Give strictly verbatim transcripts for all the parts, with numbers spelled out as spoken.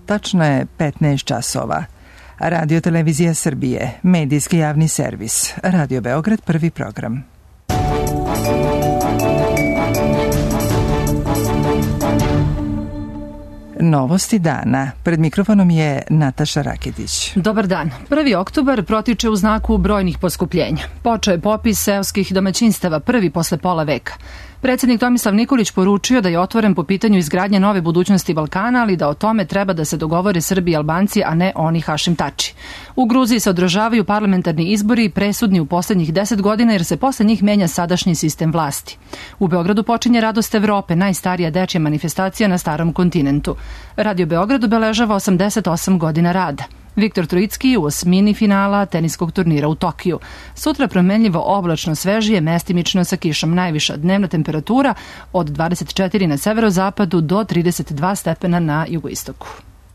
Tačno je petnaest časova. Radio Televizija Srbije, medijski javni servis. Radio Beograd, prvi program. Novosti dana. Pred mikrofonom je Nataša Raketić. Dobar dan. prvi oktobar protiče u znaku brojnih poskupljenja. Počeo je popis seoskih domaćinstava, prvi posle pola veka. Predsednik Tomislav Nikolić poručio da je otvoren po pitanju izgradnje nove budućnosti Balkana, ali da o tome treba da se dogovore Srbi i Albanci, a ne oni Hašim Tači. U Gruziji se održavaju parlamentarni izbori, presudni u poslednjih deset godina, jer se posle njih menja sadašnji sistem vlasti. U Beogradu počinje Radost Evrope, najstarija dečja manifestacija na starom kontinentu. Radio Beograd obeležava osamdeset osam godina rada. Viktor Trojicki u osmini finala teniskog turnira u Tokiju. Sutra promenljivo oblačno svežije, mestimično sa kišom. Najviša dnevna temperatura od dvadeset četiri na severozapadu do trideset dva stepena na jugoistoku.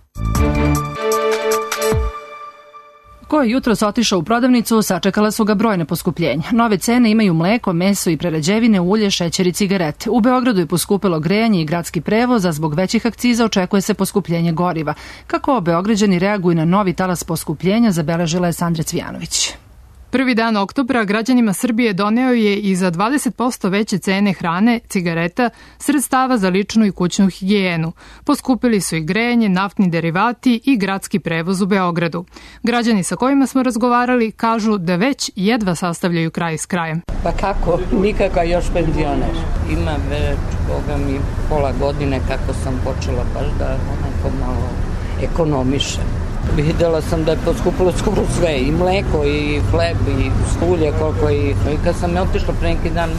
Ko je jutros otišao u prodavnicu, sačekala su ga brojne poskupljenja. Nove cene imaju mleko, meso i prerađevine, ulje, šećer i cigarete. U Beogradu je poskupilo grejanje i gradski prevoz, a zbog većih akciza očekuje se poskupljenje goriva. Kako Beograđani reaguju na novi talas poskupljenja, zabeležila je Sandra Cvijanović. Prvi dan oktobra građanima Srbije doneo je i za dvadeset posto veće cene hrane, cigareta, sredstava za ličnu i kućnu higijenu. Poskupili su i grejanje, naftni derivati i gradski prevoz u Beogradu. Građani sa kojima smo razgovarali kažu da već jedva sastavljaju kraj s krajem. Pa kako? Nikakav još penzioner. Ima već, boga mi, pola godine kako sam počela baš da onako malo ekonomišem. Videla sam da je poskupilo skoro sve, i mleko, i hleb, i ulje, koliko i... I kad sam je otišla pre neki dan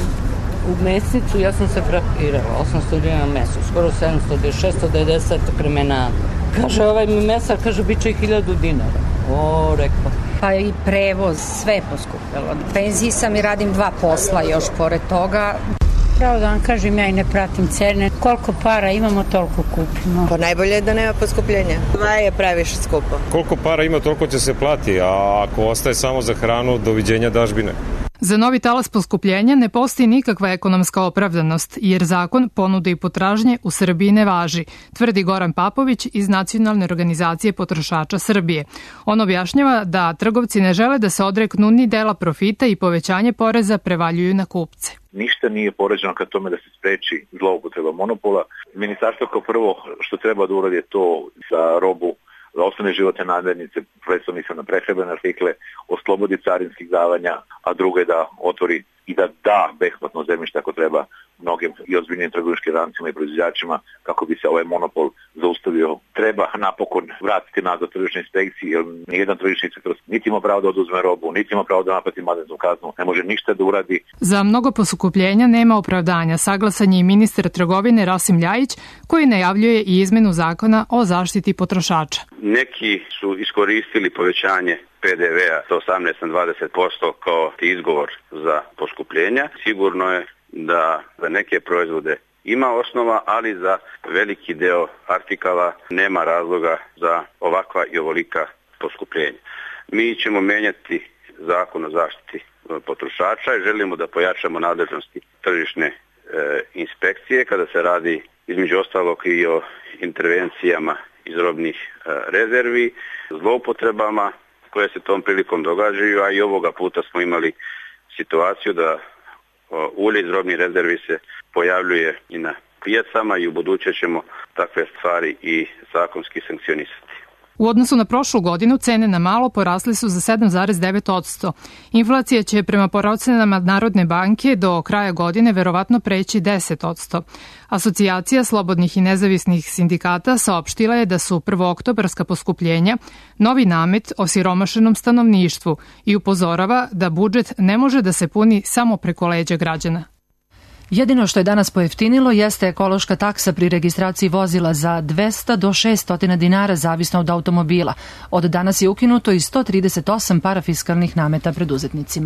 u mesnicu, ja sam se frapirala, osamsto dinara meso, skoro sedamsto, šesto devedeset kremena. Kaže, ovaj mi mesar, kaže, bit će i hiljadu dinara. O, rekao. Pa i prevoz, sve je poskupilo. Penziji sam i radim dva posla još pored toga. Pravo da vam kažem, ja i ne pratim cene. Koliko para imamo, toliko kupimo. Pa najbolje je da nema poskupljenja. Vaj je previše skupo. Koliko para ima, toliko će se plati, a ako ostaje samo za hranu, doviđenja dažbine. Za novi talas poskupljenja ne postoji nikakva ekonomska opravdanost, jer zakon ponude i potražnje u Srbiji ne važi, tvrdi Goran Papović iz Nacionalne organizacije potrošača Srbije. On objašnjava da trgovci ne žele da se odreknu ni dela profita i povećanje poreza prevaljuju na kupce. Ništa nije poređeno ka tome da se spreči zloupotreba monopola. Ministarstvo kao prvo što treba da uradi je to za robu za osnovne životne namirnice, prvenstveno mislim na prehrambene artikle, oslobodi carinskih davanja, a drugo je da otvori i da da besplatno zemljište ako treba mnogim i ozbiljnim trgovinskim lancima i proizvođačima kako bi se ovaj monopol zaustavio. Treba napokon vratiti nazad tržišnoj inspekciji, jer nijedan tržišni inspektor niti ima pravo da oduzme robu, niti ima pravo da naplati mandatnu kaznu, ne može ništa da uradi. Za mnogo poskupljenja nema opravdanja, saglasan je i ministar trgovine Rasim Ljajić, koji najavljuje i izmenu zakona o zaštiti potrošača. Neki su iskoristili povećanje P D V-a sa osamnaest na dvadeset posto kao izgovor za poskupljenja. Sigurno je da za neke proizvode ima osnova, ali za veliki deo artikala nema razloga za ovakva i ovolika poskupljenja. Mi ćemo menjati zakon o zaštiti potrošača i želimo da pojačamo nadležnosti tržišne e, inspekcije kada se radi između ostalog i o intervencijama iz robnih e, rezervi, zloupotrebama koje se tom prilikom događaju, a i ovoga puta smo imali situaciju da ulje iz robnih rezervi se pojavljuje i na pijacama i u buduće ćemo takve stvari i zakonski sankcionisati. U odnosu na prošlu godinu cene na malo porasle su za sedam zarez devet posto. Inflacija će prema procenama Narodne banke do kraja godine verovatno preći deset posto. Asocijacija slobodnih i nezavisnih sindikata saopštila je da su prvooktobarska poskupljenja novi namet osiromašenom stanovništvu i upozorava da budžet ne može da se puni samo preko leđa građana. Jedino što je danas pojeftinilo jeste ekološka taksa pri registraciji vozila za dvesta do šesto dinara zavisno od automobila. Od danas je ukinuto i sto trideset osam parafiskalnih nameta preduzetnicima.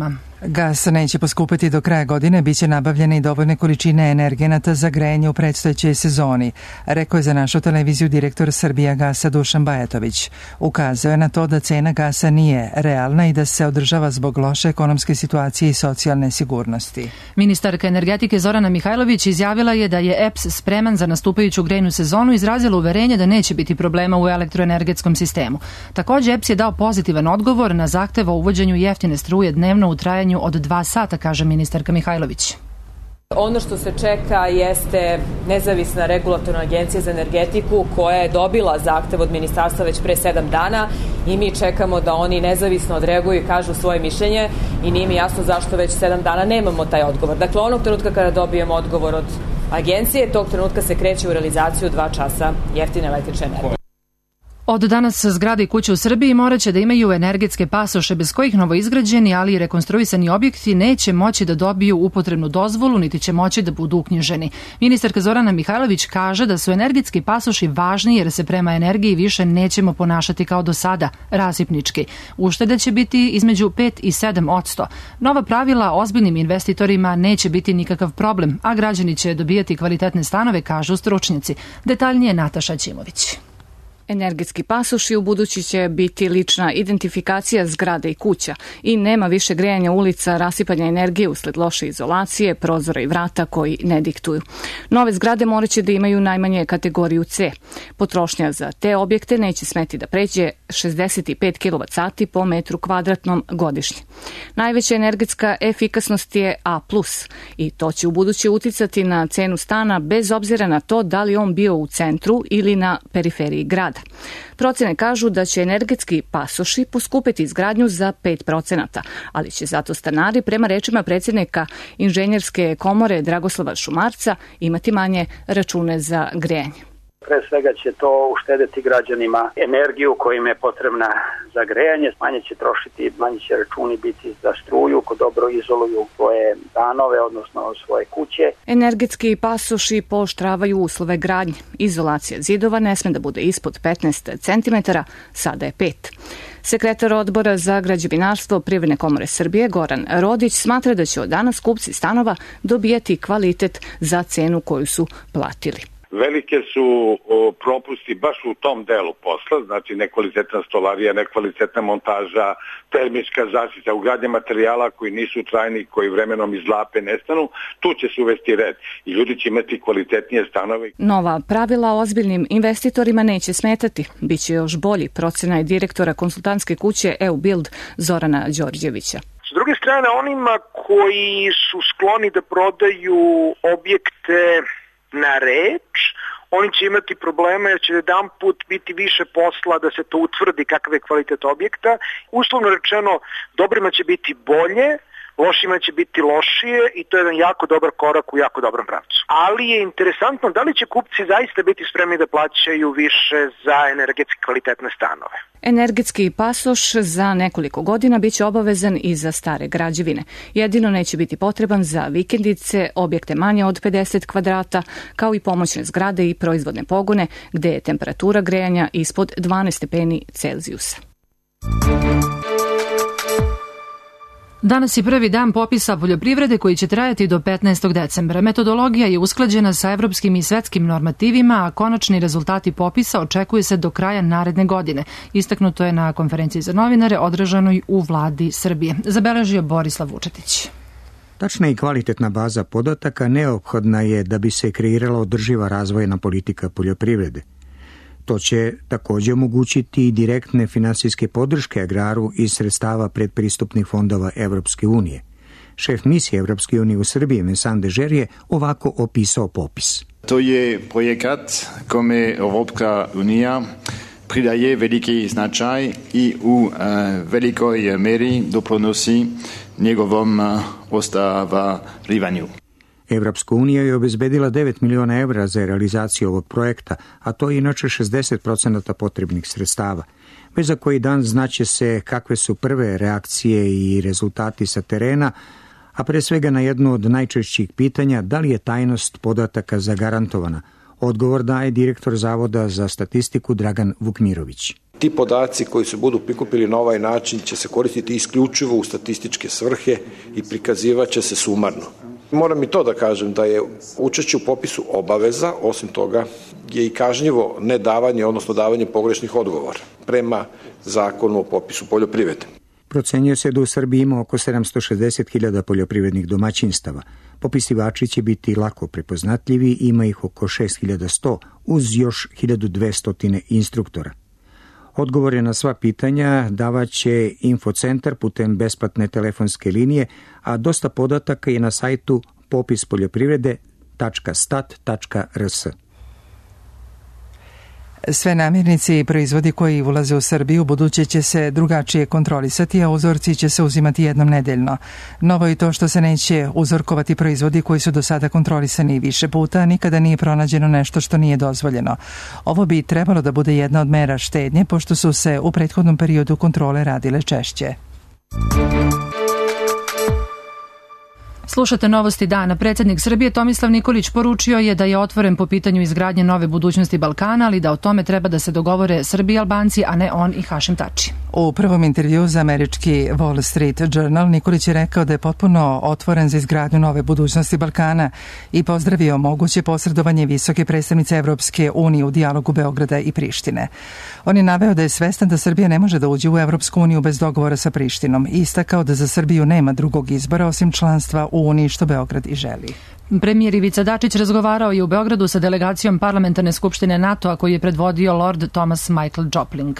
Gas neće poskupiti do kraja godine, bit će nabavljene i dovoljne količine energenata za grejanje u predstojećoj sezoni, rekao je za našu televiziju direktor Srbijagasa Dušan Bajatović. Ukazao je na to da cena gasa nije realna i da se održava zbog loše ekonomske situacije i socijalne sigurnosti. Ministarka energetike Zorana Mihajlović izjavila je da je E P S spreman za nastupajuću grejnu sezonu i izrazila uverenje da neće biti problema u elektroenergetskom sistemu. Također E P S je dao pozitivan odgovor na zahtev o uvođenju jeftine struje dnevno u trajanju od dva sata, kaže ministarka Mihajlović. Ono što se čeka jeste nezavisna regulatorna agencija za energetiku koja je dobila zahtev od ministarstva već pre sedam dana i mi čekamo da oni nezavisno odreaguju i kažu svoje mišljenje i nije mi jasno zašto već sedam dana nemamo taj odgovor. Dakle, onog trenutka kada dobijemo odgovor od agencije, tog trenutka se kreće u realizaciju dva časa jeftine električne energije. Od danas zgrade i kuće u Srbiji morat će da imaju energetske pasoše bez kojih novoizgrađeni, ali i rekonstruisani objekti neće moći da dobiju upotrebnu dozvolu, niti će moći da budu uknjiženi. Ministarka Zorana Mihajlović kaže da su energetski pasoši važni jer se prema energiji više nećemo ponašati kao do sada, rasipnički. Uštede će biti između pet i sedam odsto. Nova pravila ozbiljnim investitorima neće biti nikakav problem, a građani će dobijati kvalitetne stanove, kažu stručnjaci. Detaljnije Nataša Ćimović. Energetski pasoši u budući će biti lična identifikacija zgrada i kuća i nema više grejanja ulica, rasipanja energije usled loše izolacije, prozora i vrata koji ne diktuju. Nove zgrade morat će da imaju najmanje kategoriju C. Potrošnja za te objekte neće smeti da pređe šezdeset pet kilovat sati po metru kvadratnom godišnje. Najveća energetska efikasnost je A plus i to će u budući uticati na cenu stana bez obzira na to da li on bio u centru ili na periferiji grada. Procene kažu da će energetski pasoši poskupiti izgradnju za pet procenata, ali će zato stanari, prema rečima predsjednika Inženjerske komore Dragoslava Šumarca, imati manje račune za grejanje. Pre svega će to uštedeti građanima energiju koja im je potrebna za grejanje, manje će trošiti, manje će računi biti za struju, ko dobro izoluju svoje stanove, odnosno svoje kuće. Energetski pasoši pooštravaju uslove gradnje. Izolacija zidova ne sme da bude ispod petnaest centimetara, sada je pet. Sekretar odbora za građevinarstvo Privredne komore Srbije Goran Rodić smatra da će od danas kupci stanova dobijati kvalitet za cenu koju su platili. Velike su o, propusti baš u tom delu posla, znači nekvalitetna stolarija, nekvalitetna montaža, termička zaštita, ugradnja materijala koji nisu trajni, koji vremenom izlape, nestanu, tu će se uvesti red i ljudi će imati kvalitetnije stanove. Nova pravila ozbiljnim investitorima neće smetati, biće još bolji, procena je direktora konsultantske kuće E U Build Zorana Đorđevića. S druge strane, onima koji su skloni da prodaju objekte na reč, oni će imati problema jer će jedan put biti više posla da se to utvrdi kakav je kvalitet objekta. Uslovno rečeno, dobrima će biti bolje, lošima će biti lošije i to je jedan jako dobar korak u jako dobrom pravcu. Ali je interesantno da li će kupci zaista biti spremni da plaćaju više za energetski kvalitetne stanove. Energetski pasoš za nekoliko godina biće obavezan i za stare građevine. Jedino neće biti potreban za vikendice, objekte manje od pedeset kvadrata, kao i pomoćne zgrade i proizvodne pogone, gde je temperatura grejanja ispod dvanaest stepeni Celzijusa. Danas je prvi dan popisa poljoprivrede koji će trajati do petnaestog decembra. Metodologija je usklađena sa evropskim i svetskim normativima, a konačni rezultati popisa očekuje se do kraja naredne godine. Istaknuto je na konferenciji za novinare održanoj u vladi Srbije. Zabeležio Borislav Vučetić. Tačna i kvalitetna baza podataka neophodna je da bi se kreirala održiva razvojna politika poljoprivrede. To će također omogućiti i direktne finansijske podrške agraru iz sredstava predpristupnih fondova Evropske unije. Šef misije Evropske unije u Srbiji, Vincent Dežer, je ovako opisao popis. To je projekat kome Evropska unija pridaje veliki značaj i u uh, velikoj meri doprinosi njegovom uh, ostvarivaniu. Evropska unija je obezbedila devet miliona evra za realizaciju ovog projekta, a to je inače šezdeset procenata potrebnih sredstava. Već za koji dan znaće se kakve su prve reakcije i rezultati sa terena, a pre svega na jedno od najčešćih pitanja da li je tajnost podataka zagarantovana. Odgovor daje direktor Zavoda za statistiku Dragan Vukmirović. Ti podaci koji se budu prikupili na ovaj način će se koristiti isključivo u statističke svrhe i prikazivaće se sumarno. Moram i to da kažem da je učešće u popisu obaveza, osim toga je i kažnjivo nedavanje, odnosno davanje pogrešnih odgovora prema zakonu o popisu poljoprivrede. Procenjuje se da u Srbiji ima oko sedamsto šezdeset hiljada poljoprivrednih domaćinstava. Popisivači će biti lako prepoznatljivi, ima ih oko šest hiljada sto uz još hiljadu dvesta instruktora. Odgovore na sva pitanja davaće Infocentar putem besplatne telefonske linije, a dosta podataka je na sajtu popis poljoprivrede tačka stat tačka r s. Sve namirnice i proizvodi koji ulaze u Srbiju buduće će se drugačije kontrolisati, a uzorci će se uzimati jednom nedeljno. Novo je to što se neće uzorkovati proizvodi koji su do sada kontrolisani više puta, nikada nije pronađeno nešto što nije dozvoljeno. Ovo bi trebalo da bude jedna od mera štednje, pošto su se u prethodnom periodu kontrole radile češće. Slušate Novosti dana. Predsjednik Srbije Tomislav Nikolić poručio je da je otvoren po pitanju izgradnje nove budućnosti Balkana, ali da o tome treba da se dogovore Srbi i Albanci, a ne on i Hašim Tači. U prvom intervju za američki Wall Street Journal Nikolić je rekao da je potpuno otvoren za izgradnju nove budućnosti Balkana i pozdravio moguće posredovanje visoke predstavnice Evropske unije u dijalogu Beograda i Prištine. On je naveo da je svestan da Srbija ne može da uđe u Evropsku uniju bez dogovora sa Prištinom i istakao da za Srbiju nema drugog izbora osim članstva u Uniji, što Beograd i želi. Premijer Ivica Dačić razgovarao je u Beogradu sa delegacijom parlamentarne skupštine NATO-a koju je predvodio Lord Thomas Michael Jopling.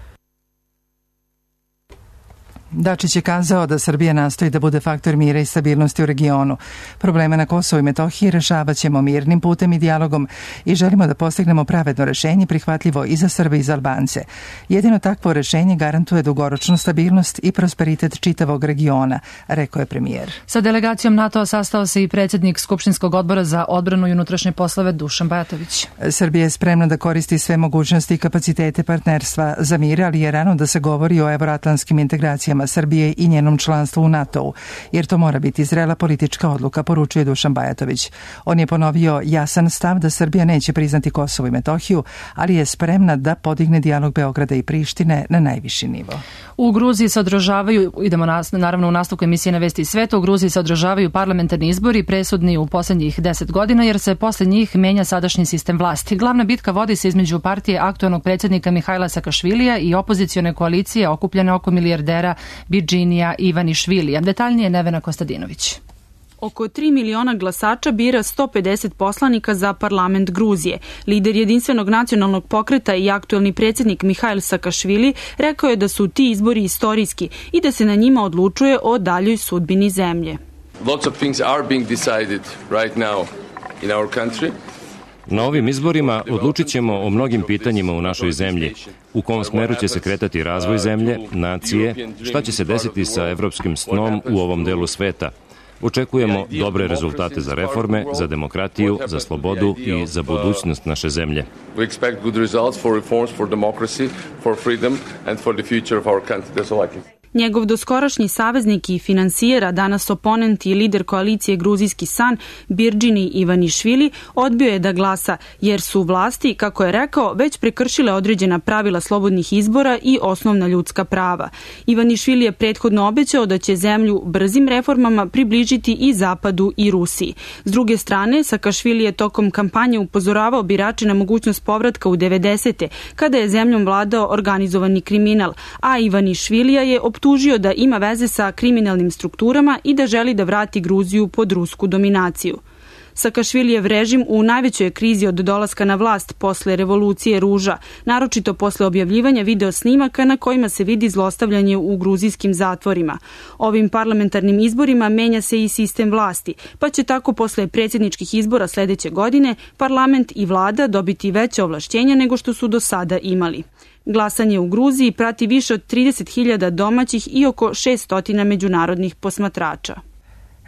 Dačić je kazao da Srbija nastoji da bude faktor mira i stabilnosti u regionu. Probleme na Kosovu i Metohiji rešavat ćemo mirnim putem i dijalogom i želimo da postignemo pravedno rešenje prihvatljivo i za Srbe i za Albance. Jedino takvo rešenje garantuje dugoročnu stabilnost i prosperitet čitavog regiona, rekao je premijer. Sa delegacijom NATO-a sastao se i predsjednik Skupštinskog odbora za odbranu i unutrašnje poslove Dušan Bajatović. Srbija je spremna da koristi sve mogućnosti i kapacitete partnerstva za mir, ali je rano da se govori o evroatlantskim integracijama Srbije i njenom članstvu u NATO-u, jer to mora biti zrela politička odluka, poručuje Dušan Bajatović. On je ponovio jasan stav da Srbija neće priznati Kosovo i Metohiju, ali je spremna da podigne dijalog Beograda i Prištine na najviši nivo. U Gruziji se održavaju, idemo nas, naravno u nastavku emisije Na vesti sveta, u Gruziji se održavaju parlamentarni izbori, presudni u posljednjih deset godina, jer se posle njih menja sadašnji sistem vlasti. Glavna bitka vodi se između partije aktualnog predsjednika Mihajla Sakašvilija i opozicione koalicije okupljene oko milijardera Birdžinija Ivanišvilija. Detaljnije Nevena Kostadinović. Oko tri miliona glasača bira sto pedeset poslanika za parlament Gruzije. Lider jedinstvenog nacionalnog pokreta i aktuelni predsjednik Mihajl Sakašvili rekao je da su ti izbori istorijski i da se na njima odlučuje o daljoj sudbini zemlje. Lots of things are being decided right now in our country. Na ovim izborima odlučit ćemo o mnogim pitanjima u našoj zemlji. U kom smeru će se kretati razvoj zemlje, nacije, šta će se desiti sa evropskim snom u ovom delu sveta. Očekujemo dobre rezultate za reforme, za demokratiju, za slobodu i za budućnost naše zemlje. We expect good results for reforms, for democracy, for freedom and for the future of our country. That's all I can say. Njegov doskorašnji saveznik i finansijera, danas oponent i lider koalicije Gruzijski san, Birdžini Ivanišvili, odbio je da glasa, jer su vlasti, kako je rekao, već prekršile određena pravila slobodnih izbora i osnovna ljudska prava. Ivanišvili je prethodno obećao da će zemlju brzim reformama približiti i Zapadu i Rusiji. S druge strane, Sakašvili je tokom kampanje upozoravao birače na mogućnost povratka u devedesete, kada je zemljom vladao organizovani kriminal, a Ivanišvilija je optužio da ima veze sa kriminalnim strukturama i da želi da vrati Gruziju pod rusku dominaciju. Sakašvilijev režim u najvećoj krizi od dolaska na vlast posle revolucije ruža, naročito posle objavljivanja video snimaka na kojima se vidi zlostavljanje u gruzijskim zatvorima. Ovim parlamentarnim izborima menja se i sistem vlasti, pa će tako posle predsjedničkih izbora sledeće godine parlament i vlada dobiti veće ovlašćenja nego što su do sada imali. Glasanje u Gruziji prati više od trideset hiljada domaćih i oko šeststo međunarodnih posmatrača.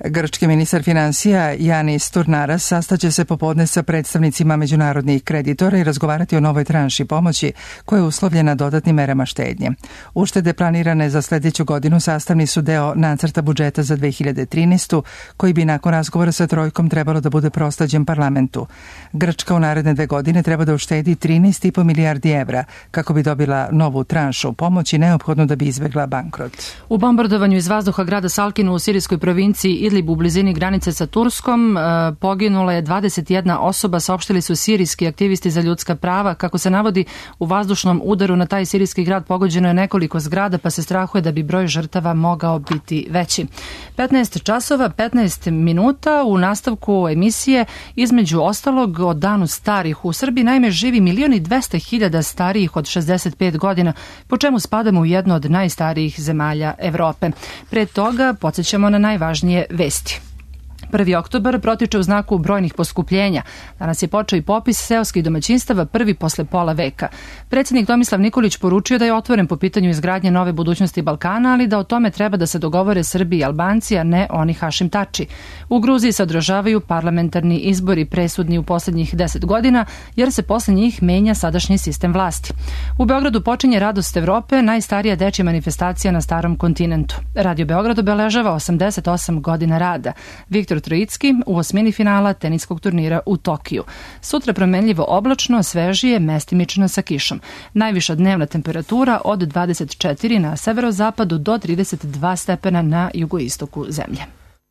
Grčki ministar finansija Janis Turnaras sastaće se popodne sa predstavnicima međunarodnih kreditora i razgovarati o novoj tranši pomoći koja je uslovljena dodatnim merama štednje. Uštede planirane za sljedeću godinu sastavni su deo nacrta budžeta za dve hiljade trinaestu koji bi nakon razgovora sa trojkom trebalo da bude prosleđen parlamentu. Grčka u naredne dve godine treba da uštedi trinaest i po milijardi evra kako bi dobila novu tranšu pomoći neophodno da bi izbegla bankrot. U bombardovanju iz vazduha grada Salkinu u sirijskoj provinciji Idlib u blizini granice sa Turskom poginula je dvadeset jedna osoba, saopštili su sirijski aktivisti za ljudska prava. Kako se navodi, u vazdušnom udaru na taj sirijski grad pogođeno je nekoliko zgrada, pa se strahuje da bi broj žrtava mogao biti veći. petnaest časova, petnaest minuta u nastavku emisije, između ostalog o danu starih. U Srbiji naime živi milion i dvesta hiljada starijih od šezdeset pet godina, po čemu spadamo u jednu od najstarijih zemalja Evrope. Pre toga podsjećamo na najvažnije vesti. prvi oktobar protiče u znaku brojnih poskupljenja. Danas je počeo i popis seoskih domaćinstava prvi posle pola veka. Predsjednik Tomislav Nikolić poručio da je otvoren po pitanju izgradnje nove budućnosti Balkana, ali da o tome treba da se dogovore Srbi i Albanci, a ne oni Hašim Tači. U Gruziji se održavaju parlamentarni izbori presudni u posljednjih deset godina, jer se posle njih menja sadašnji sistem vlasti. U Beogradu počinje Radost Evrope, najstarija dečja manifestacija na starom kontinentu. Radio Beograd obeležava osamdeset osam godina rada. Viktor Trojicki u osmini finala teniskog turnira u Tokiju. Sutra promenljivo oblačno, svežije, mestimično sa kišom. Najviša dnevna temperatura od dvadeset četiri na severozapadu do trideset dva stepena na jugoistoku zemlje.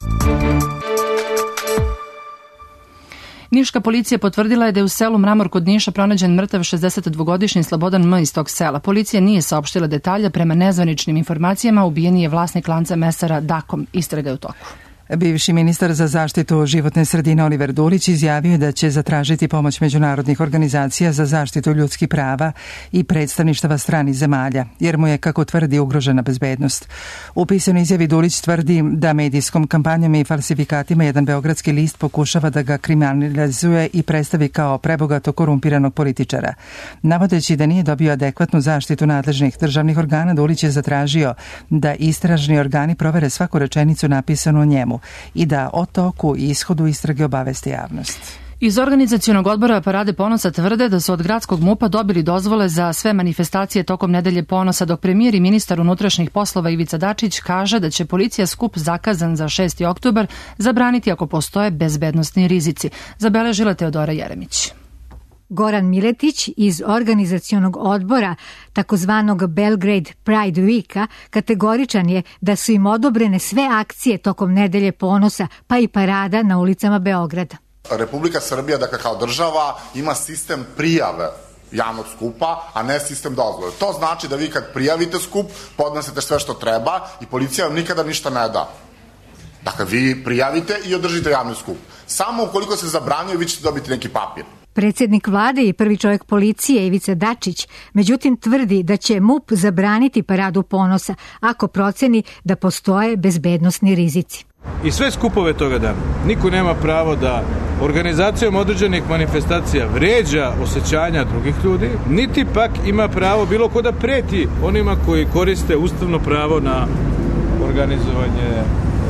Niška policija potvrdila je da je u selu Mramor kod Niša pronađen mrtav šezdesetdvogodišnji Slobodan M iz tog sela. Policija nije saopštila detalja, prema nezvaničnim informacijama ubijeni je vlasnik lanca mesara Dakom. Istraga je u toku. Bivši ministar za zaštitu životne sredine Oliver Dulić izjavio da će zatražiti pomoć međunarodnih organizacija za zaštitu ljudskih prava i predstavništava stranih zemalja, jer mu je, kako tvrdi, ugrožena bezbednost. U pisanoj izjavi Dulić tvrdi da medijskom kampanjom i falsifikatima jedan beogradski list pokušava da ga kriminalizuje i predstavi kao prebogato korumpiranog političara. Navodeći da nije dobio adekvatnu zaštitu nadležnih državnih organa, Dulić je zatražio da istražni organi provere svaku rečenicu napisanu o njemu i da o toku i ishodu istrage obavesti javnost. Iz organizacionog odbora Parade ponosa tvrde da su od gradskog MUP-a dobili dozvole za sve manifestacije tokom nedelje ponosa, dok premijer i ministar unutrašnjih poslova Ivica Dačić kaže da će policija skup zakazan za šesti oktobar zabraniti ako postoje bezbednosni rizici. Zabeležila Teodora Jeremić. Goran Miletić iz organizacionog odbora takozvanog Belgrade Pride Weeka kategoričan je da su im odobrene sve akcije tokom nedelje ponosa, pa i parada na ulicama Beograda. Republika Srbija, dakle kao država, ima sistem prijave javnog skupa, a ne sistem dozvole. To znači da vi kad prijavite skup, podnesete sve što treba i policija vam nikada ništa ne da. Dakle, vi prijavite i održite javni skup. Samo ukoliko se zabranjuje, vi ćete dobiti neki papir. Predsjednik vlade i prvi čovjek policije Ivica Dačić, međutim, tvrdi da će MUP zabraniti paradu ponosa ako proceni da postoje bezbednosni rizici. I sve skupove toga dana. Niko nema pravo da organizacijom određenih manifestacija vređa osjećanja drugih ljudi, niti pak ima pravo bilo ko da preti onima koji koriste ustavno pravo na organizovanje e,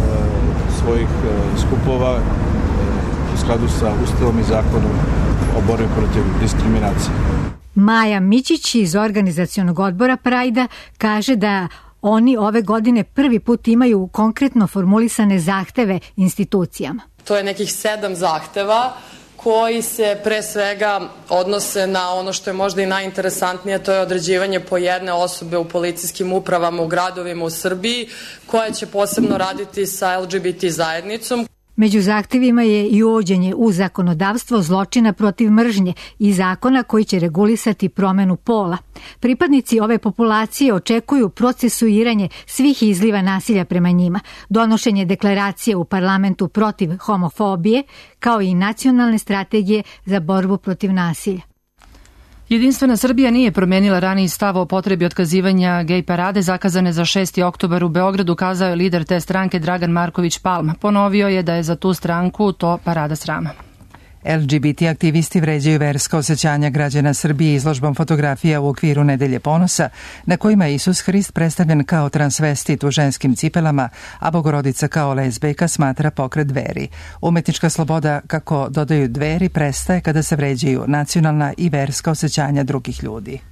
svojih e, skupova e, u skladu sa Ustavom i zakonom o borbi protiv diskriminacije. Maja Mićić iz organizacionog odbora Prajda kaže da oni ove godine prvi put imaju konkretno formulisane zahteve institucijama. To je nekih sedam zahteva koji se pre svega odnose na ono što je možda i najinteresantnije, to je određivanje po jedne osobe u policijskim upravama u gradovima u Srbiji koja će posebno raditi sa L G B T zajednicom. Među zahtevima je i uvođenje u zakonodavstvo zločina protiv mržnje i zakona koji će regulisati promenu pola. Pripadnici ove populacije očekuju procesuiranje svih izliva nasilja prema njima, donošenje deklaracije u parlamentu protiv homofobije, kao i nacionalne strategije za borbu protiv nasilja. Jedinstvena Srbija nije promenila raniji stav o potrebi otkazivanja gej parade zakazane za šesti oktobar u Beogradu, kazao je lider te stranke Dragan Marković Palma. Ponovio je da je za tu stranku to parada srama. L G B T aktivisti vređaju verska osjećanja građana Srbije izložbom fotografija u okviru Nedelje ponosa, na kojima je Isus Hrist predstavljen kao transvestit u ženskim cipelama, a Bogorodica kao lezbejka, smatra pokret Dveri. Umetnička sloboda, kako dodaju Dveri, prestaje kada se vređaju nacionalna i verska osjećanja drugih ljudi.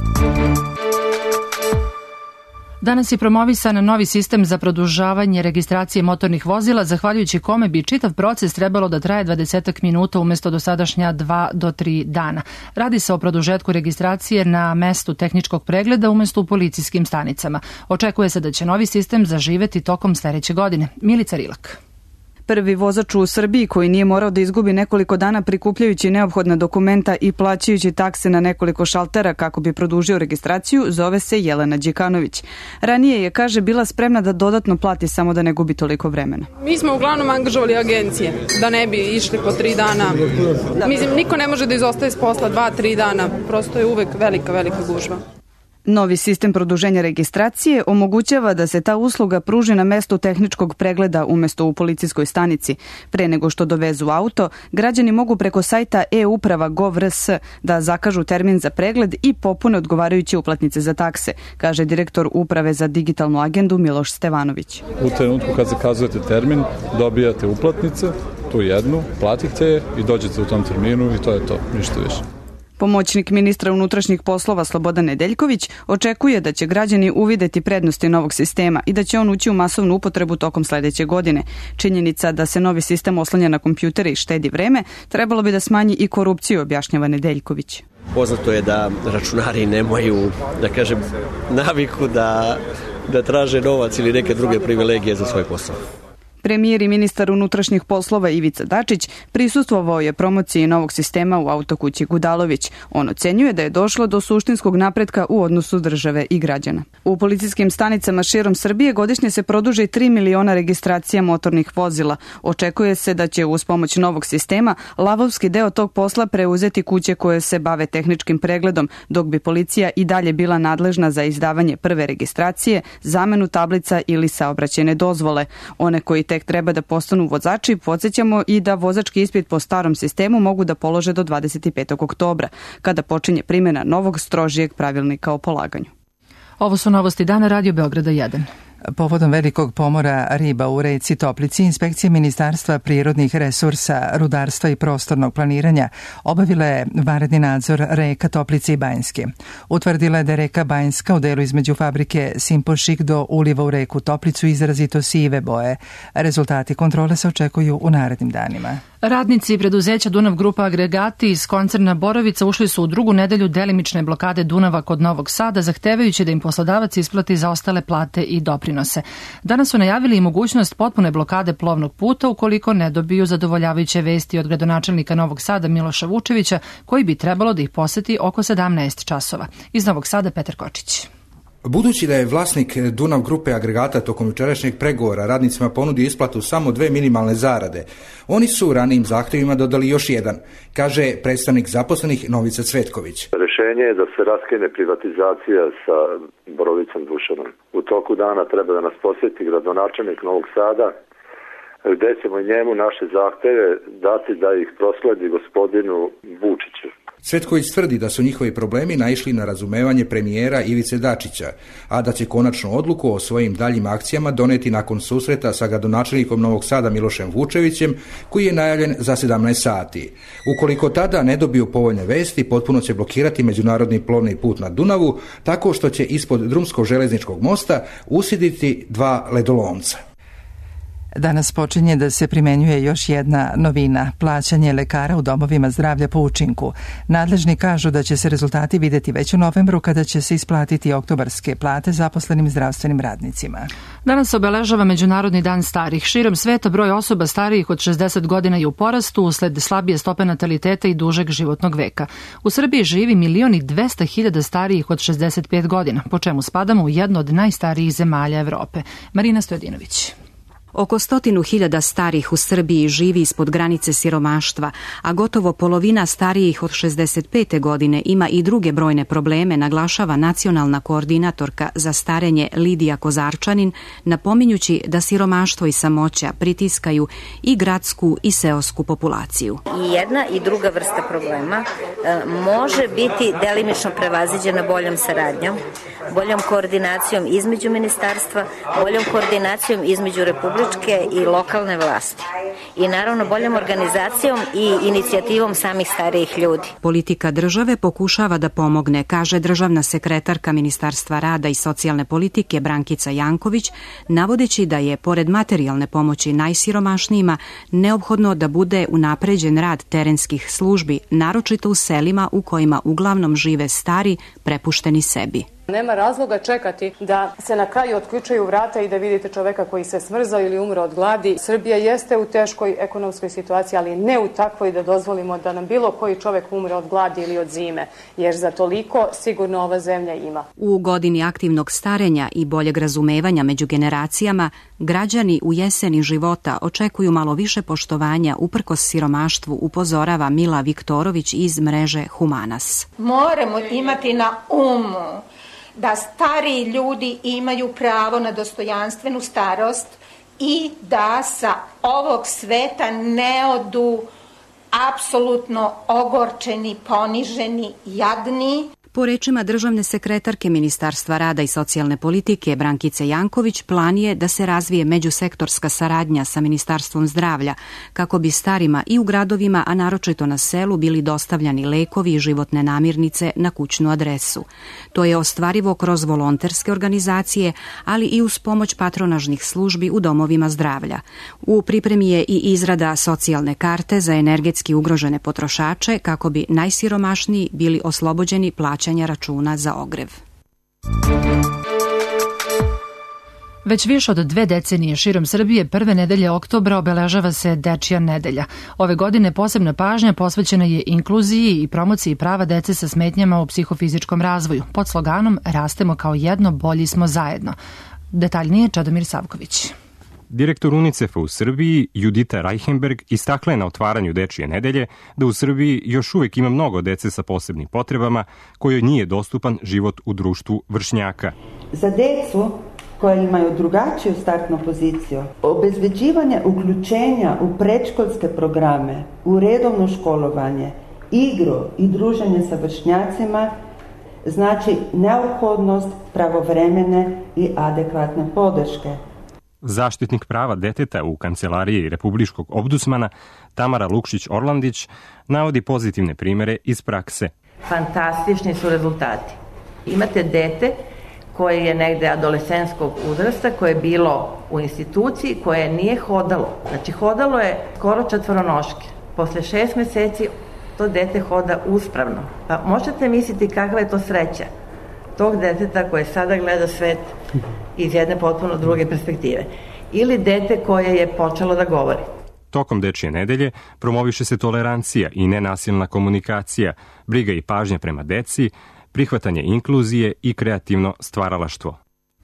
Danas je promovisan novi sistem za produžavanje registracije motornih vozila, zahvaljujući kome bi čitav proces trebalo da traje dvadeset minuta umesto dosadašnja dva do tri dana. Radi se o produžetku registracije na mestu tehničkog pregleda umesto u policijskim stanicama. Očekuje se da će novi sistem zaživeti tokom sledeće godine. Milica Rilak. Prvi vozač u Srbiji koji nije morao da izgubi nekoliko dana prikupljajući neophodna dokumenta i plaćajući takse na nekoliko šaltera kako bi produžio registraciju, zove se Jelena Đikanović. Ranije je, kaže, bila spremna da dodatno plati samo da ne gubi toliko vremena. Mi smo uglavnom angažovali agencije da ne bi išli po tri dana. Mislim, niko ne može da izostaje s posla dva, tri dana. Prosto je uvek velika, velika gužva. Novi sistem produženja registracije omogućava da se ta usluga pruži na mestu tehničkog pregleda umesto u policijskoj stanici. Pre nego što dovezu auto, građani mogu preko sajta e-uprava gov er es da zakažu termin za pregled i popune odgovarajuće uplatnice za takse, kaže direktor Uprave za digitalnu agendu Miloš Stevanović. U trenutku kad zakazujete termin, dobijate uplatnice, tu jednu, platite je i dođete u tom terminu i to je to, ništa više. Pomoćnik ministra unutrašnjih poslova Slobodan Nedeljković očekuje da će građani uvideti prednosti novog sistema i da će on ući u masovnu upotrebu tokom sledeće godine. Činjenica da se novi sistem oslanja na kompjutere i štedi vreme trebalo bi da smanji i korupciju, objašnjava Nedeljković. Poznato je da računari nemaju, da kažem, naviku da, da traže novac ili neke druge privilegije za svoj posao. Premijer i ministar unutrašnjih poslova Ivica Dačić prisustvovao je promociji novog sistema u autokući Gudalović. On ocenjuje da je došlo do suštinskog napretka u odnosu države i građana. U policijskim stanicama širom Srbije godišnje se produži tri miliona registracija motornih vozila. Očekuje se da će uz pomoć novog sistema lavovski deo tog posla preuzeti kuće koje se bave tehničkim pregledom, dok bi policija i dalje bila nadležna za izdavanje prve registracije, zamenu tablica ili saobraćajne dozvole. One koji tek treba da postanu vozači, podsjećamo i da vozački ispit po starom sistemu mogu da polože do dvadeset petog oktobra, kada počinje primjena novog strožijeg pravilnika o polaganju. Ovo su novosti dana Radio Beograda jedan. Povodom velikog pomora riba u reci Toplici, inspekcije Ministarstva prirodnih resursa, rudarstva i prostornog planiranja obavila je vanredni nadzor reka Toplice i Banjske. Utvrdila je da je reka Banjska u delu između fabrike Simpošik do uliva u reku Toplicu izrazito sive boje. Rezultati kontrole se očekuju u narednim danima. Radnici preduzeća Dunav Grupa Agregati iz koncerna Borovica ušli su u drugu nedelju delimične blokade Dunava kod Novog Sada, zahtevajući da im poslodavac isplati zaostale plate i doprinose. Danas su najavili i mogućnost potpune blokade plovnog puta ukoliko ne dobiju zadovoljavajuće vesti od gradonačelnika Novog Sada Miloša Vučevića, koji bi trebalo da ih poseti oko sedamnaest časova. Iz Novog Sada Petar Kočić. Budući da je vlasnik Dunav Grupe Agregata tokom jučerašnjeg pregovora radnicima ponudio isplatu samo dve minimalne zarade, oni su ranijim zahtjevima dodali još jedan, kaže predstavnik zaposlenih Novica Cvetković. Rešenje je da se raskine privatizacija sa Borovicom Dušanom. U toku dana treba da nas posjeti gradonačelnik Novog Sada, gde ćemo njemu naše zahteve dati da ih prosledi gospodinu Vučiću. Cvetković tvrdi da su njihovi problemi naišli na razumevanje premijera Ivice Dačića, a da će konačnu odluku o svojim daljim akcijama doneti nakon susreta sa gradonačelnikom Novog Sada Milošem Vučevićem, koji je najavljen za sedamnaest sati. Ukoliko tada ne dobiju povoljne vesti, potpuno će blokirati međunarodni plovni put na Dunavu, tako što će ispod drumskog železničkog mosta usiditi dva ledolomca. Danas počinje da se primenjuje još jedna novina, plaćanje lekara u domovima zdravlja po učinku. Nadležni kažu da će se rezultati videti već u novembru kada će se isplatiti oktobarske plate zaposlenim zdravstvenim radnicima. Danas obeležava Međunarodni dan starih. Širom sveta broj osoba starijih od šezdeset godina je u porastu usled slabije stope nataliteta i dužeg životnog veka. U Srbiji živi milion i dvesta hiljada starijih od šezdeset pet godina, po čemu spadamo u jednu od najstarijih zemalja Evrope. Marina Stojadinović. Oko stotinu hiljada starih u Srbiji živi ispod granice siromaštva, a gotovo polovina starijih od šezdeset pete godine ima i druge brojne probleme, naglašava nacionalna koordinatorka za starenje Lidija Kozarčanin, napominjući da siromaštvo i samoća pritiskaju i gradsku i seosku populaciju. I jedna i druga vrsta problema e, može biti delimično prevaziđena boljom saradnjom, boljom koordinacijom između ministarstva, boljom koordinacijom između republičke i lokalne vlasti i naravno boljom organizacijom i inicijativom samih starijih ljudi. Politika države pokušava da pomogne, kaže državna sekretarka Ministarstva rada i socijalne politike Brankica Janković, navodeći da je pored materijalne pomoći najsiromašnijima neophodno da bude unapređen rad terenskih službi, naročito u selima u kojima uglavnom žive stari, prepušteni sebi. Nema razloga čekati da se na kraju otključaju vrata i da vidite čoveka koji se smrzao ili umre od gladi. Srbija jeste u teškoj ekonomskoj situaciji, ali ne u takvoj da dozvolimo da nam bilo koji čovek umre od gladi ili od zime, jer za toliko sigurno ova zemlja ima. U godini aktivnog starenja i boljeg razumevanja među generacijama, građani u jeseni života očekuju malo više poštovanja uprkos siromaštvu, upozorava Mila Viktorović iz mreže Humanas. Moramo imati na umu da stariji ljudi imaju pravo na dostojanstvenu starost i da sa ovog sveta ne odu apsolutno ogorčeni, poniženi, jadni. Po rečima državne sekretarke Ministarstva rada i socijalne politike Brankice Janković, plan je da se razvije međusektorska saradnja sa Ministarstvom zdravlja kako bi starima i u gradovima, a naročito na selu, bili dostavljani lekovi i životne namirnice na kućnu adresu. To je ostvarivo kroz volonterske organizacije, ali i uz pomoć patronažnih službi u domovima zdravlja. U pripremi je i izrada socijalne karte za energetski ugrožene potrošače kako bi najsiromašniji bili oslobođeni plaćanja računa za ogrev. Već više od dve decenije širom Srbije prve nedelje oktobra obeležava se Dečija nedelja. Ove godine posebna pažnja posvećena je inkluziji i promociji prava dece sa smetnjama u psihofizičkom razvoju. Pod sloganom Rastemo kao jedno, bolji smo zajedno. Detaljnije Čedomir Savković. Direktor UNICEF-a u Srbiji, Judita Reichenberg, istakla je na otvaranju Dečije nedelje da u Srbiji još uvijek ima mnogo dece sa posebnim potrebama kojoj nije dostupan život u društvu vršnjaka. Za decu koja imaju drugačiju startnu poziciju, obezbeđivanje uključenja u predškolske programe, u redovno školovanje, igru i druženje sa vršnjacima znači neophodnost pravovremene i adekvatne podrške. Zaštitnik prava deteta u Kancelariji Republičkog ombudsmana Tamara Lukšić-Orlandić navodi pozitivne primere iz prakse. Fantastični su rezultati. Imate dete koje je negde adolescenskog uzrasta, koje je bilo u instituciji, koje nije hodalo. Znači hodalo je skoro četvoronoške. Posle šest meseci to dete hoda uspravno. Pa možete misliti kakva je to sreća tog deteta koje sada gleda svet iz jedne potpuno druge perspektive. Ili dete koje je počelo da govori. Tokom Dečije nedelje promoviše se tolerancija i nenasilna komunikacija, briga i pažnja prema deci, prihvatanje inkluzije i kreativno stvaralaštvo.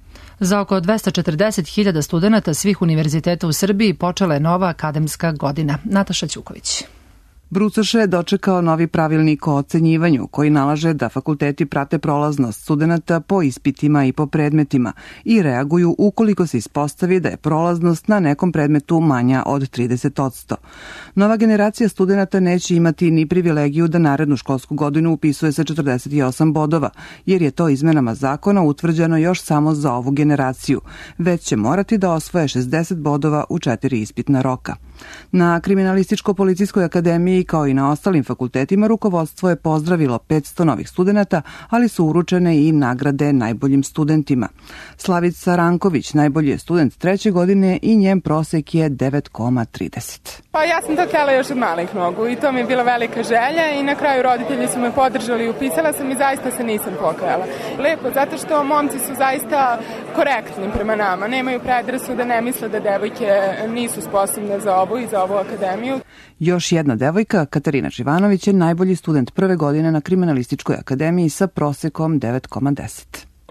Za oko dvesta četrdeset hiljada studenata svih univerziteta u Srbiji počela je nova akademska godina. Nataša Ćuković. Brucoše je dočekao novi pravilnik o ocenjivanju koji nalaže da fakulteti prate prolaznost studenata po ispitima i po predmetima i reaguju ukoliko se ispostavi da je prolaznost na nekom predmetu manja od trideset posto. Nova generacija studenata neće imati ni privilegiju da narednu školsku godinu upisuje sa četrdeset osam bodova, jer je to izmenama zakona utvrđeno još samo za ovu generaciju, već će morati da osvoje šezdeset bodova u četiri ispitna roka. Na Kriminalističko-policijskoj akademiji kao i na ostalim fakultetima rukovodstvo je pozdravilo petsto novih studenata, ali su uručene i nagrade najboljim studentima. Slavica Ranković najbolji je student treće godine i njen prosek je devet zarez trideset. Pa ja sam to htjela još od malih nogu i to mi je bila velika želja i na kraju roditelji su me podržali i upisala sam i zaista se nisam pokajala. Lepo, zato što momci su zaista korektni prema nama, nemaju predrasude, ne misle da devojke nisu sposobne za ovu i za ovu akademiju. Još jedna devojka, Katarina Živanović, je najbolji student prve godine na Kriminalističkoj akademiji sa prosekom devet zarez deset.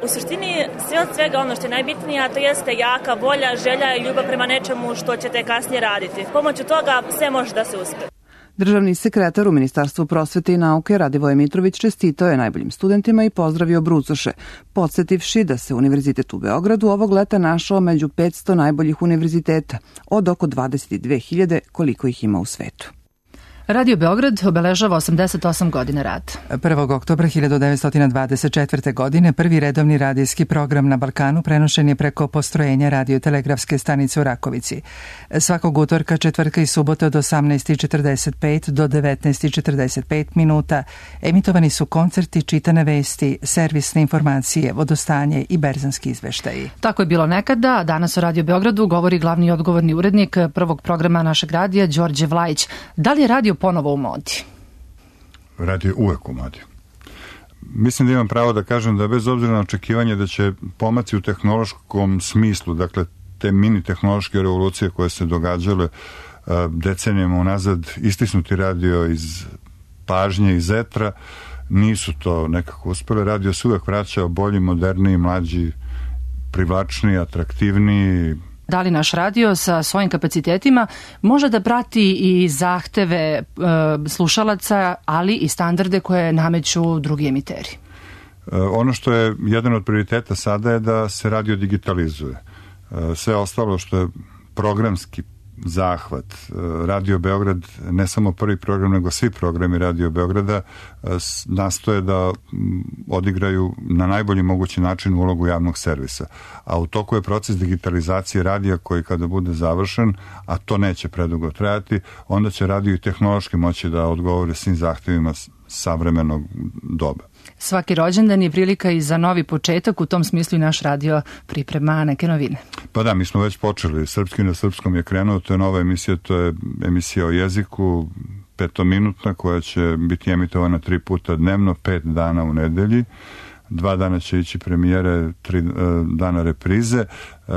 U suštini sve od svega ono što je najbitnije, a to jeste jaka volja, želja i ljubav prema nečemu što ćete kasnije raditi. Pomoću toga sve može da se uspe. Državni sekretar u Ministarstvu prosvete i nauke Radivoje Mitrović čestitao je najboljim studentima i pozdravio brucoše, podsjetivši da se Univerzitet u Beogradu ovog leta našao među petsto najboljih univerziteta, od oko dvadeset dve hiljade koliko ih ima u svetu. Radio Beograd obeležava osamdeset osam godina rada. prvog oktobra hiljadu devetsto dvadeset četvrte. godine prvi redovni radijski program na Balkanu prenošen je preko postrojenja radiotelegrafske stanice u Rakovici. Svakog utorka, četvrtka i subota od osamnaest četrdeset pet do devetnaest četrdeset pet minuta emitovani su koncerti, čitane vesti, servisne informacije, vodostanje i berzanski izveštaji. Tako je bilo nekada, a danas o Radio Beogradu govori glavni odgovorni urednik prvog programa našeg radija, Đorđe Vlajić. Da li je radio ponovo u modi? Radio je uvek u modi. Mislim da imam pravo da kažem da bez obzira na očekivanje da će pomaci u tehnološkom smislu, dakle te mini tehnološke revolucije koje se događale uh, decenijama unazad, istisnuti radio iz pažnje, iz etra, nisu to nekako uspele. Radio se uvek vraćao bolji, moderniji, mlađi, privlačniji, atraktivniji. Da li naš radio sa svojim kapacitetima može da prati i zahteve e, slušalaca, ali i standarde koje nameću drugi emiteri? E, ono što je jedan od prioriteta sada je da se radio digitalizuje. E, sve ostalo što je programski zahvat. Radio Beograd, ne samo prvi program, nego svi programi Radio Beograda nastoje da odigraju na najbolji mogući način ulogu javnog servisa. A u toku je proces digitalizacije radija koji kada bude završen, a to neće predugo trajati, onda će radio i tehnološki moći da odgovore svim zahtevima savremenog doba. Svaki rođendan je prilika i za novi početak, u tom smislu i naš radio priprema neke novine. Pa da, mi smo već počeli. Srpski na srpskom je krenuo, to je nova emisija, to je emisija o jeziku, petominutna, koja će biti emitovana tri puta dnevno, pet dana u nedelji. Dva dana će ići premijere, tri uh, dana reprize. Uh,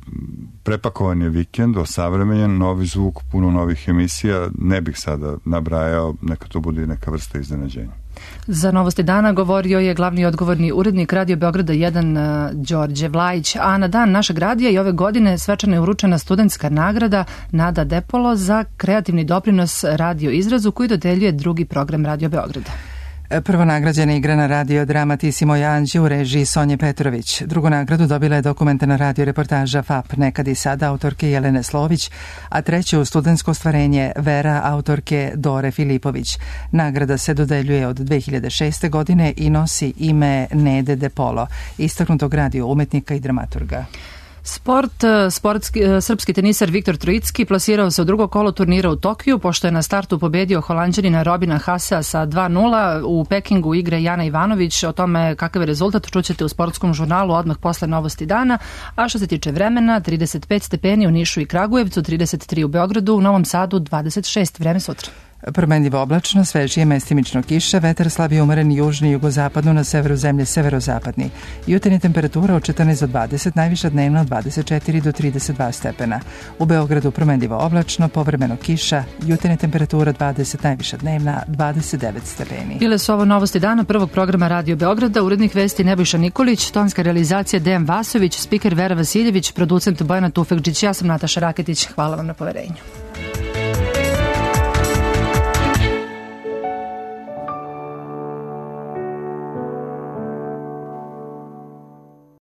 prepakovan je vikend, osavremenjen, novi zvuk, puno novih emisija. Ne bih sada nabrajao, neka to bude neka vrsta iznenađenja. Za Novosti dana govorio je glavni odgovorni urednik Radio Beograda jedan Đorđe Vlajić, a na dan našeg radija i ove godine svečano je uručena studentska nagrada Nada Depolo za kreativni doprinos radio izrazu koji dodeljuje drugi program Radio Beograda. Prvo nagrađena igra na radio drama Ti si moj anđeo u režiji Sonje Petrović. Drugu nagradu dobila je dokumentarna radio reportaža F A P Nekad i sada autorke Jelene Slović, a treće u studentsko ostvarenje Vera autorke Dore Filipović. Nagrada se dodeljuje od dve hiljade šeste. godine i nosi ime Nede Depolo, istaknutog radio umetnika i dramaturga. Sport, sportski, srpski tenisar Viktor Trojicki plasirao se u drugo kolo turnira u Tokiju, pošto je na startu pobedio Holanđanina Robina Haasea sa dva nula. U Pekingu igre Jana Ivanović. O tome kakav je rezultat čućete u sportskom žurnalu odmah posle Novosti dana. A što se tiče vremena, trideset pet stepeni u Nišu i Kragujevcu, trideset tri u Beogradu, u Novom Sadu dvadeset šest. Vreme sutra. Promenljivo oblačno, svežije mestimično kiša, vetar slabije umeren južni i jugozapadno, na severu zemlje severozapadni. Jutarnja temperatura od četrnaest do dvadeset, najviša dnevna od dvadeset četiri do trideset dva stepena. U Beogradu promenljivo oblačno, povremeno kiša, jutarnja temperatura dvadeset, najviša dnevna dvadeset devet stepeni. Bile su ovo Novosti dana prvog programa Radio Beograda, urednik vesti Nebojša Nikolić, tonska realizacija Dejan Vasović, spiker Vera Vasiljević, producent Bojana Tufekđić, ja sam Nataša Raketić, hvala vam na poverenju.